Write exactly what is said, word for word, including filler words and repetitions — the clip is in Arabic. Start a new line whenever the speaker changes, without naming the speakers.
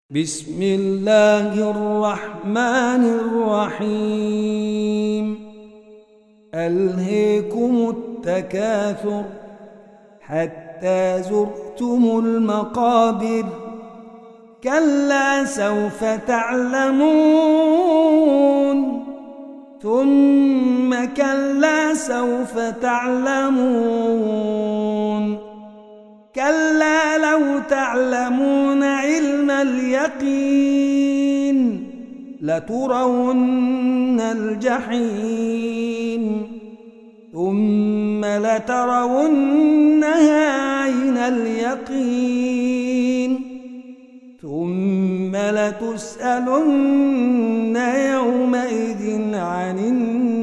بسم الله الرحمن الرحيم ألهيكم التكاثر حتى زرتم المقابر كلا سوف تعلمون ثم كلا سوف تعلمون كلا لو تعلمون علم اليقين لترون الجحيم ثم لترونها عين اليقين ثم لتسألن يومئذ عن النعيم